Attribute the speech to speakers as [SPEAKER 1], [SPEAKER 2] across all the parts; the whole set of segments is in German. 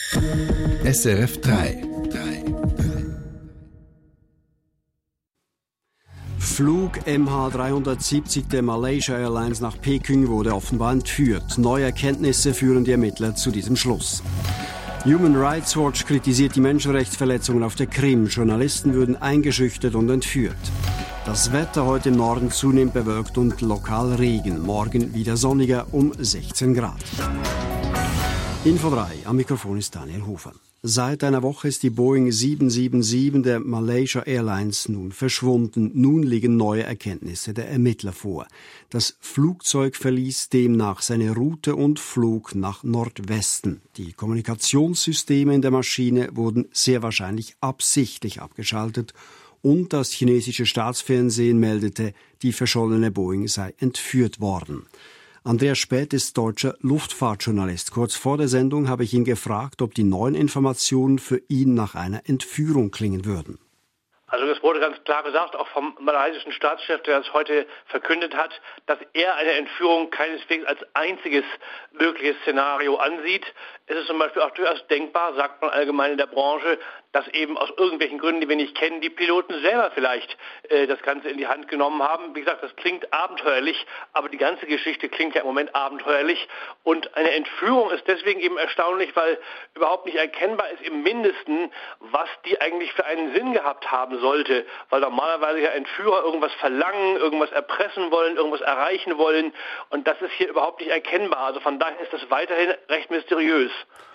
[SPEAKER 1] SRF 3.
[SPEAKER 2] Flug MH370 der Malaysia Airlines nach Peking wurde offenbar entführt. Neue Erkenntnisse führen die Ermittler zu diesem Schluss. Human Rights Watch kritisiert die Menschenrechtsverletzungen auf der Krim. Journalisten würden eingeschüchtert und entführt. Das Wetter heute im Norden zunehmend bewölkt und lokal Regen. Morgen wieder sonniger um 16 Grad. Info 3, am Mikrofon ist Daniel Hofer. Seit einer Woche ist die Boeing 777 der Malaysia Airlines nun verschwunden. Nun liegen neue Erkenntnisse der Ermittler vor. Das Flugzeug verließ demnach seine Route und flog nach Nordwesten. Die Kommunikationssysteme in der Maschine wurden sehr wahrscheinlich absichtlich abgeschaltet und das chinesische Staatsfernsehen meldete, die verschollene Boeing sei entführt worden. Andreas Späth ist deutscher Luftfahrtjournalist. Kurz vor der Sendung habe ich ihn gefragt, ob die neuen Informationen für ihn nach einer Entführung klingen würden.
[SPEAKER 3] Also es wurde ganz klar gesagt, auch vom malaysischen Staatschef, der das heute verkündet hat, dass er eine Entführung keineswegs als einziges mögliches Szenario ansieht. Es ist zum Beispiel auch durchaus denkbar, sagt man allgemein in der Branche, dass eben aus irgendwelchen Gründen, die wir nicht kennen, die Piloten selber vielleicht das Ganze in die Hand genommen haben. Wie gesagt, das klingt abenteuerlich, aber die ganze Geschichte klingt ja im Moment abenteuerlich. Und eine Entführung ist deswegen eben erstaunlich, weil überhaupt nicht erkennbar ist im Mindesten, was die eigentlich für einen Sinn gehabt haben sollte. Weil normalerweise ja Entführer irgendwas verlangen, irgendwas erpressen wollen, irgendwas erreichen wollen. Und das ist hier überhaupt nicht erkennbar. Also von daher ist das weiterhin recht mysteriös.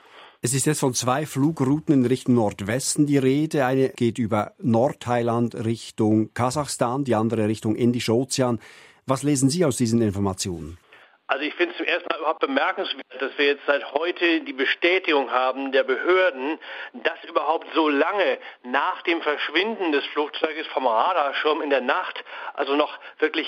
[SPEAKER 2] Es ist jetzt von 2 Flugrouten in Richtung Nordwesten die Rede. Eine geht über Nordthailand Richtung Kasachstan, die andere Richtung Indischer Ozean. Was lesen Sie aus diesen Informationen?
[SPEAKER 3] Also ich finde es zum ersten Mal überhaupt bemerkenswert, dass wir jetzt seit heute die Bestätigung haben der Behörden, dass überhaupt so lange nach dem Verschwinden des Flugzeuges vom Radarschirm in der Nacht, also noch wirklich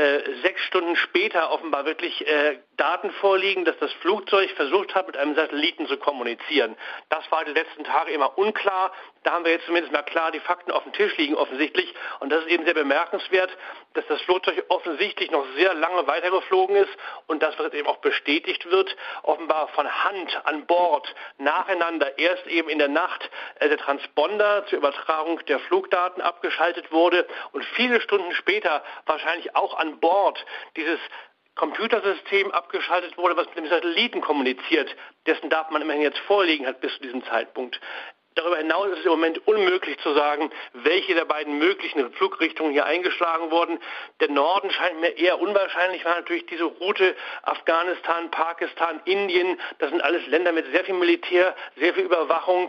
[SPEAKER 3] 6 Stunden später offenbar wirklich Daten vorliegen, dass das Flugzeug versucht hat, mit einem Satelliten zu kommunizieren. Das war die letzten Tage immer unklar. Da haben wir jetzt zumindest mal klar die Fakten auf dem Tisch liegen offensichtlich. Und das ist eben sehr bemerkenswert, dass das Flugzeug offensichtlich noch sehr lange weitergeflogen ist und das, was jetzt eben auch bestätigt wird, offenbar von Hand an Bord nacheinander erst eben in der Nacht der Transponder zur Übertragung der Flugdaten abgeschaltet wurde und viele Stunden später wahrscheinlich auch an Bord dieses Computersystem abgeschaltet wurde, was mit dem Satelliten kommuniziert. Dessen Daten man immerhin jetzt vorliegen hat bis zu diesem Zeitpunkt. Darüber hinaus ist es im Moment unmöglich zu sagen, welche der beiden möglichen Flugrichtungen hier eingeschlagen wurden. Der Norden scheint mir eher unwahrscheinlich, weil natürlich diese Route Afghanistan, Pakistan, Indien, das sind alles Länder mit sehr viel Militär, sehr viel Überwachung.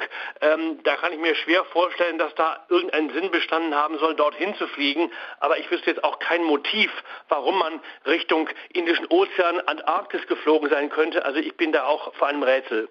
[SPEAKER 3] Da kann ich mir schwer vorstellen, dass da irgendeinen Sinn bestanden haben soll, dorthin zu fliegen. Aber ich wüsste jetzt auch kein Motiv, warum man Richtung Indischen Ozean, Antarktis geflogen sein könnte. Also ich bin da auch vor einem Rätsel.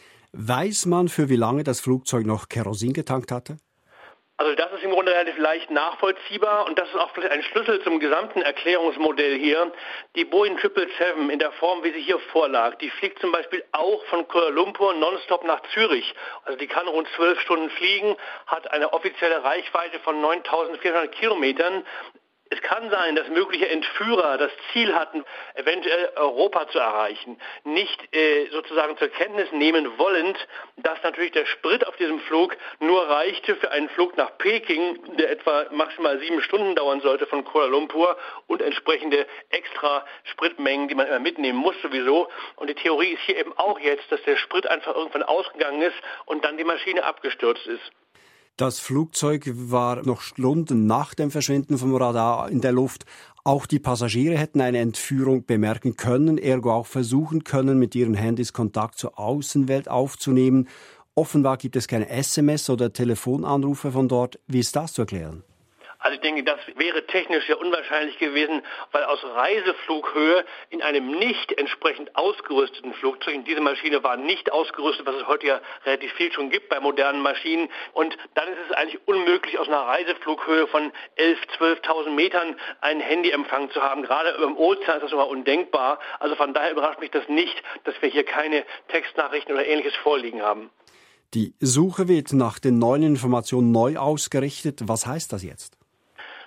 [SPEAKER 2] Weiß man, für wie lange das Flugzeug noch Kerosin getankt hatte?
[SPEAKER 3] Also das ist im Grunde relativ leicht nachvollziehbar und das ist auch vielleicht ein Schlüssel zum gesamten Erklärungsmodell hier. Die Boeing 777 in der Form, wie sie hier vorlag, die fliegt zum Beispiel auch von Kuala Lumpur nonstop nach Zürich. Also die kann rund 12 Stunden fliegen, hat eine offizielle Reichweite von 9.400 Kilometern. Es kann sein, dass mögliche Entführer das Ziel hatten, eventuell Europa zu erreichen, nicht sozusagen zur Kenntnis nehmen wollend, dass natürlich der Sprit auf diesem Flug nur reichte für einen Flug nach Peking, der etwa maximal 7 Stunden dauern sollte von Kuala Lumpur und entsprechende extra Spritmengen, die man immer mitnehmen muss sowieso. Und die Theorie ist hier eben auch jetzt, dass der Sprit einfach irgendwann ausgegangen ist und dann die Maschine abgestürzt ist.
[SPEAKER 2] Das Flugzeug war noch Stunden nach dem Verschwinden vom Radar in der Luft. Auch die Passagiere hätten eine Entführung bemerken können, ergo auch versuchen können, mit ihren Handys Kontakt zur Außenwelt aufzunehmen. Offenbar gibt es keine SMS- oder Telefonanrufe von dort. Wie ist das zu erklären?
[SPEAKER 3] Also ich denke, das wäre technisch sehr unwahrscheinlich gewesen, weil aus Reiseflughöhe in einem nicht entsprechend ausgerüsteten Flugzeug, diese Maschine war nicht ausgerüstet, was es heute ja relativ viel schon gibt bei modernen Maschinen, und dann ist es eigentlich unmöglich, aus einer Reiseflughöhe von 11.000, 12.000 Metern einen Handyempfang zu haben. Gerade im Ozean ist das sogar undenkbar. Also von daher überrascht mich das nicht, dass wir hier keine Textnachrichten oder Ähnliches vorliegen haben.
[SPEAKER 2] Die Suche wird nach den neuen Informationen neu ausgerichtet. Was heißt das jetzt?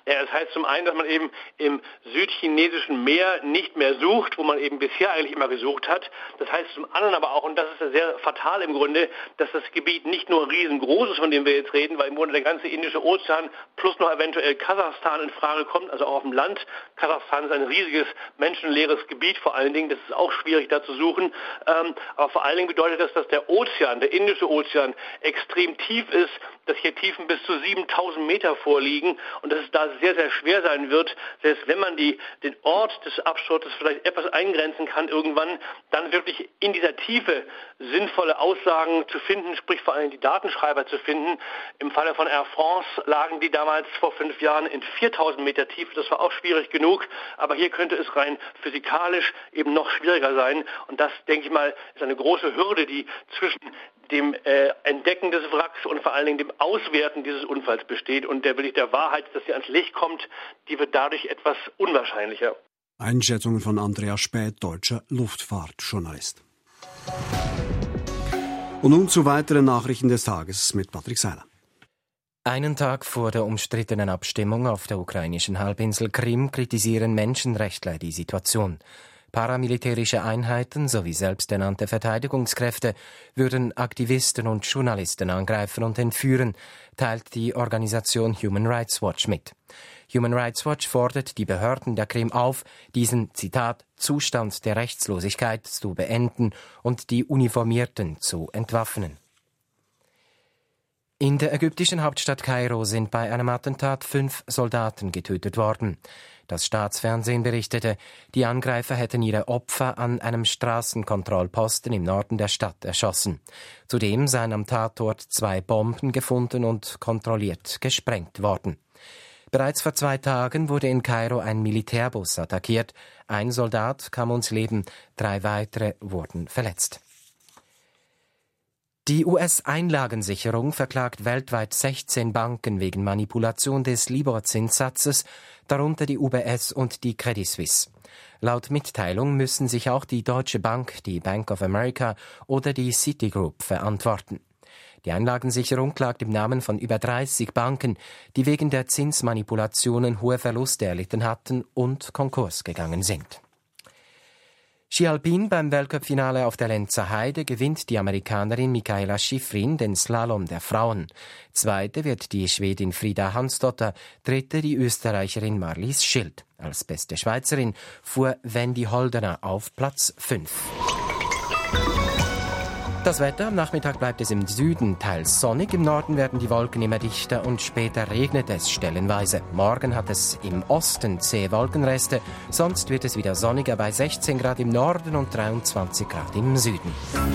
[SPEAKER 3] Ja, das heißt zum einen, dass man eben im südchinesischen Meer nicht mehr sucht, wo man eben bisher eigentlich immer gesucht hat. Das heißt zum anderen aber auch, und das ist ja sehr fatal im Grunde, dass das Gebiet nicht nur riesengroß ist, von dem wir jetzt reden, weil im Grunde der ganze Indische Ozean plus noch eventuell Kasachstan in Frage kommt, also auch auf dem Land. Kasachstan ist ein riesiges, menschenleeres Gebiet vor allen Dingen, das ist auch schwierig da zu suchen. Aber vor allen Dingen bedeutet das, dass der Ozean, der Indische Ozean, extrem tief ist, dass hier Tiefen bis zu 7000 Meter vorliegen und dass es da sehr, sehr schwer sein wird, selbst wenn man den Ort des Absturzes vielleicht etwas eingrenzen kann irgendwann, dann wirklich in dieser Tiefe sinnvolle Aussagen zu finden, sprich vor allem die Datenschreiber zu finden. Im Falle von Air France lagen die damals vor 5 Jahren in 4000 Meter Tiefe, das war auch schwierig genug, aber hier könnte es rein physikalisch eben noch schwieriger sein und das, denke ich mal, ist eine große Hürde, die zwischen dem Entdecken des Wracks und vor allen Dingen dem Auswerten dieses Unfalls besteht und der Wahrheit, dass sie ans Licht kommt, die wird dadurch etwas unwahrscheinlicher.
[SPEAKER 2] Einschätzungen von Andreas Späth, deutscher Luftfahrtjournalist. Und nun zu weiteren Nachrichten des Tages mit Patrick Seiler.
[SPEAKER 1] Einen Tag vor der umstrittenen Abstimmung auf der ukrainischen Halbinsel Krim kritisieren Menschenrechtler die Situation. Paramilitärische Einheiten sowie selbsternannte Verteidigungskräfte würden Aktivisten und Journalisten angreifen und entführen, teilt die Organisation Human Rights Watch mit. Human Rights Watch fordert die Behörden der Krim auf, diesen, Zitat, Zustand der Rechtslosigkeit zu beenden und die Uniformierten zu entwaffnen. In der ägyptischen Hauptstadt Kairo sind bei einem Attentat 5 Soldaten getötet worden. Das Staatsfernsehen berichtete, die Angreifer hätten ihre Opfer an einem Straßenkontrollposten im Norden der Stadt erschossen. Zudem seien am Tatort 2 Bomben gefunden und kontrolliert gesprengt worden. Bereits vor 2 Tagen wurde in Kairo ein Militärbus attackiert. Ein Soldat kam ums Leben, 3 weitere wurden verletzt. Die US-Einlagensicherung verklagt weltweit 16 Banken wegen Manipulation des Libor-Zinssatzes, darunter die UBS und die Credit Suisse. Laut Mitteilung müssen sich auch die Deutsche Bank, die Bank of America oder die Citigroup verantworten. Die Einlagensicherung klagt im Namen von über 30 Banken, die wegen der Zinsmanipulationen hohe Verluste erlitten hatten und Konkurs gegangen sind. Ski Alpin beim Weltcup-Finale auf der Lenzer Heide gewinnt die Amerikanerin Mikaela Shiffrin den Slalom der Frauen. Zweite wird die Schwedin Frida Hansdotter, dritte die Österreicherin Marlies Schild. Als beste Schweizerin fuhr Wendy Holdener auf Platz 5. Das Wetter: am Nachmittag bleibt es im Süden teils sonnig, im Norden werden die Wolken immer dichter und später regnet es stellenweise. Morgen hat es im Osten zähe Wolkenreste, sonst wird es wieder sonniger bei 16 Grad im Norden und 23 Grad im Süden.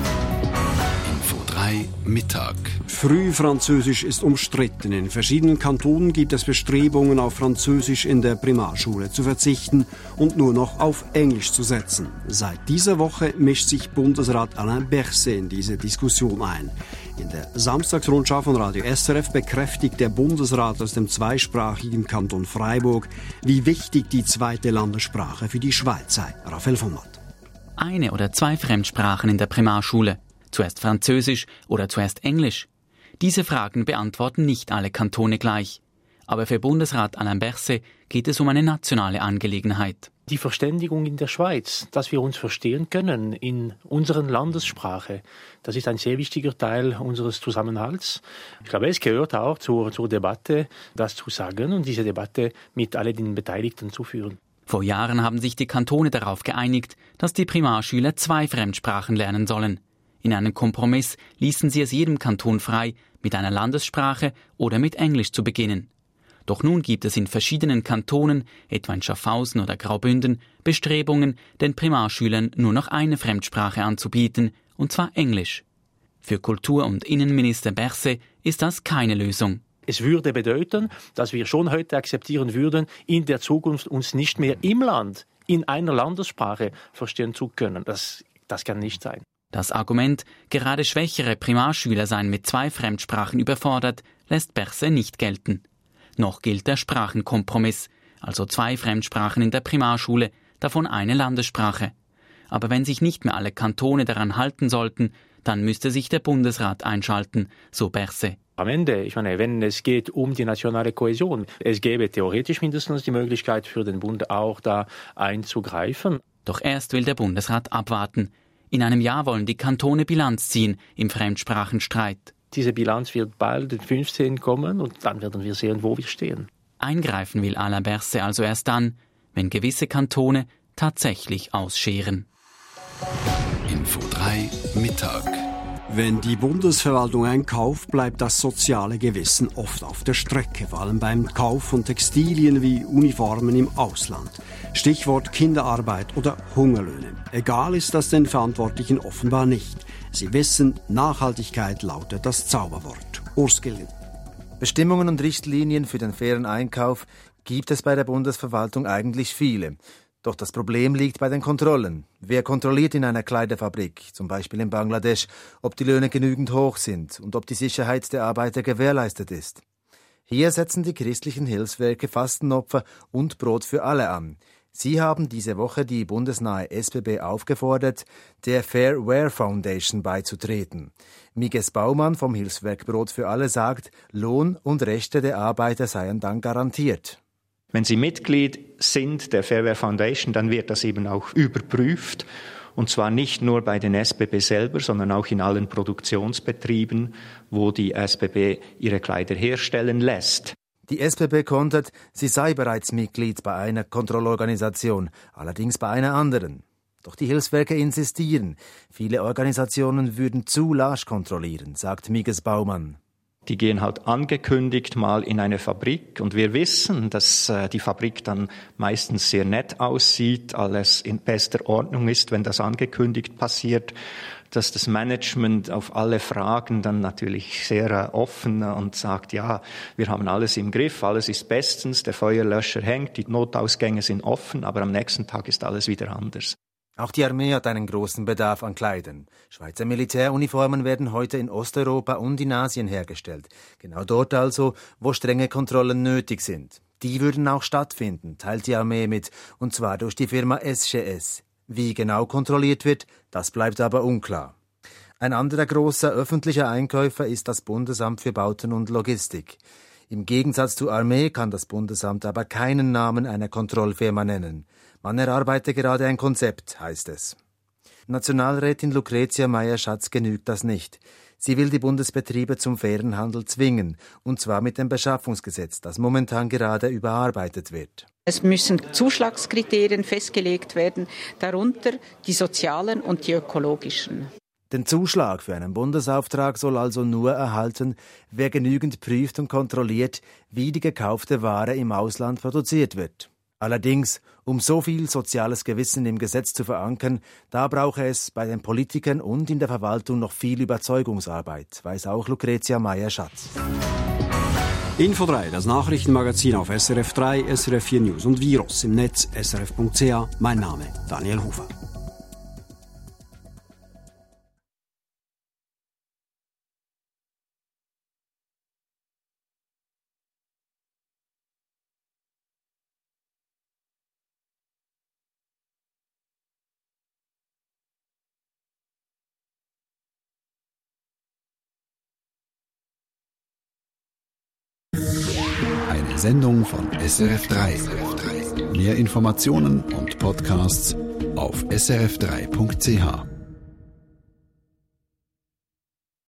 [SPEAKER 4] Info 3 Mittag.
[SPEAKER 2] Frühfranzösisch ist umstritten. In verschiedenen Kantonen gibt es Bestrebungen, auf Französisch in der Primarschule zu verzichten und nur noch auf Englisch zu setzen. Seit dieser Woche mischt sich Bundesrat Alain Berset in diese Diskussion ein. In der Samstagsrundschau von Radio SRF bekräftigt der Bundesrat aus dem zweisprachigen Kanton Freiburg, wie wichtig die zweite Landessprache für die Schweiz sei. Raphael von Matt.
[SPEAKER 5] 1 oder 2 Fremdsprachen in der Primarschule. Zuerst Französisch oder zuerst Englisch? Diese Fragen beantworten nicht alle Kantone gleich. Aber für Bundesrat Alain Berset geht es um eine nationale Angelegenheit.
[SPEAKER 6] Die Verständigung in der Schweiz, dass wir uns verstehen können in unserer Landessprache, das ist ein sehr wichtiger Teil unseres Zusammenhalts. Ich glaube, es gehört auch zur Debatte, das zu sagen und diese Debatte mit all den Beteiligten zu führen.
[SPEAKER 5] Vor Jahren haben sich die Kantone darauf geeinigt, dass die Primarschüler 2 Fremdsprachen lernen sollen. In einem Kompromiss ließen sie es jedem Kanton frei, mit einer Landessprache oder mit Englisch zu beginnen. Doch nun gibt es in verschiedenen Kantonen, etwa in Schaffhausen oder Graubünden, Bestrebungen, den Primarschülern nur noch eine Fremdsprache anzubieten, und zwar Englisch. Für Kultur- und Innenminister Berset ist das keine Lösung.
[SPEAKER 6] Es würde bedeuten, dass wir schon heute akzeptieren würden, in der Zukunft uns nicht mehr im Land in einer Landessprache verstehen zu können. Das kann nicht sein.
[SPEAKER 5] Das Argument, gerade schwächere Primarschüler seien mit 2 Fremdsprachen überfordert, lässt Berset nicht gelten. Noch gilt der Sprachenkompromiss, also 2 Fremdsprachen in der Primarschule, davon eine Landessprache. Aber wenn sich nicht mehr alle Kantone daran halten sollten, dann müsste sich der Bundesrat einschalten, so Berset.
[SPEAKER 6] am Ende, ich meine, wenn es geht um die nationale Kohäsion, es gäbe theoretisch mindestens die Möglichkeit für den Bund auch da einzugreifen.
[SPEAKER 5] Doch erst will der Bundesrat abwarten. In einem Jahr wollen die Kantone Bilanz ziehen im Fremdsprachenstreit.
[SPEAKER 6] Diese Bilanz wird bald in 15 kommen und dann werden wir sehen, wo wir stehen.
[SPEAKER 5] Eingreifen will Alain Berset also erst dann, wenn gewisse Kantone tatsächlich ausscheren.
[SPEAKER 4] Info 3 Mittag.
[SPEAKER 2] Wenn die Bundesverwaltung einkauft, bleibt das soziale Gewissen oft auf der Strecke, vor allem beim Kauf von Textilien wie Uniformen im Ausland. Stichwort Kinderarbeit oder Hungerlöhne. Egal ist das den Verantwortlichen offenbar nicht. Sie wissen, Nachhaltigkeit lautet das Zauberwort. Urs Gilgen.
[SPEAKER 7] Bestimmungen und Richtlinien für den fairen Einkauf gibt es bei der Bundesverwaltung eigentlich viele. Doch das Problem liegt bei den Kontrollen. Wer kontrolliert in einer Kleiderfabrik, zum Beispiel in Bangladesch, ob die Löhne genügend hoch sind und ob die Sicherheit der Arbeiter gewährleistet ist? Hier setzen die christlichen Hilfswerke Fastenopfer und Brot für alle an. Sie haben diese Woche die bundesnahe SBB aufgefordert, der Fair Wear Foundation beizutreten. Miges Baumann vom Hilfswerk Brot für alle sagt, Lohn und Rechte der Arbeiter seien dann garantiert.
[SPEAKER 8] Wenn Sie Mitglied sind der Fair Wear Foundation, dann wird das eben auch überprüft. Und zwar nicht nur bei den SBB selber, sondern auch in allen Produktionsbetrieben, wo die SBB ihre Kleider herstellen lässt.
[SPEAKER 7] Die SBB kontert, sie sei bereits Mitglied bei einer Kontrollorganisation, allerdings bei einer anderen. Doch die Hilfswerke insistieren, viele Organisationen würden zu lasch kontrollieren, sagt Miges Baumann.
[SPEAKER 8] Die gehen halt angekündigt mal in eine Fabrik und wir wissen, dass die Fabrik dann meistens sehr nett aussieht, alles in bester Ordnung ist, wenn das angekündigt passiert, dass das Management auf alle Fragen dann natürlich sehr offen und sagt, ja, wir haben alles im Griff, alles ist bestens, der Feuerlöscher hängt, die Notausgänge sind offen, aber am nächsten Tag ist alles wieder anders.
[SPEAKER 7] Auch die Armee hat einen großen Bedarf an Kleidern. Schweizer Militäruniformen werden heute in Osteuropa und in Asien hergestellt. Genau dort also, wo strenge Kontrollen nötig sind. Die würden auch stattfinden, teilt die Armee mit, und zwar durch die Firma SGS. Wie genau kontrolliert wird, das bleibt aber unklar. Ein anderer großer öffentlicher Einkäufer ist das Bundesamt für Bauten und Logistik. Im Gegensatz zur Armee kann das Bundesamt aber keinen Namen einer Kontrollfirma nennen. Man erarbeite gerade ein Konzept, heißt es. Nationalrätin Lucretia Meier-Schatz genügt das nicht. Sie will die Bundesbetriebe zum fairen Handel zwingen, und zwar mit dem Beschaffungsgesetz, das momentan gerade überarbeitet wird.
[SPEAKER 9] Es müssen Zuschlagskriterien festgelegt werden, darunter die sozialen und die ökologischen.
[SPEAKER 7] Den Zuschlag für einen Bundesauftrag soll also nur erhalten, wer genügend prüft und kontrolliert, wie die gekaufte Ware im Ausland produziert wird. Allerdings, um so viel soziales Gewissen im Gesetz zu verankern, da brauche es bei den Politikern und in der Verwaltung noch viel Überzeugungsarbeit, weiß auch Lucretia Meier-Schatz.
[SPEAKER 2] Info 3, das Nachrichtenmagazin auf SRF 3, SRF 4 News und Virus im Netz srf.ch. Mein Name Daniel Hufer.
[SPEAKER 4] Eine Sendung von SRF 3. Mehr Informationen und Podcasts auf srf3.ch.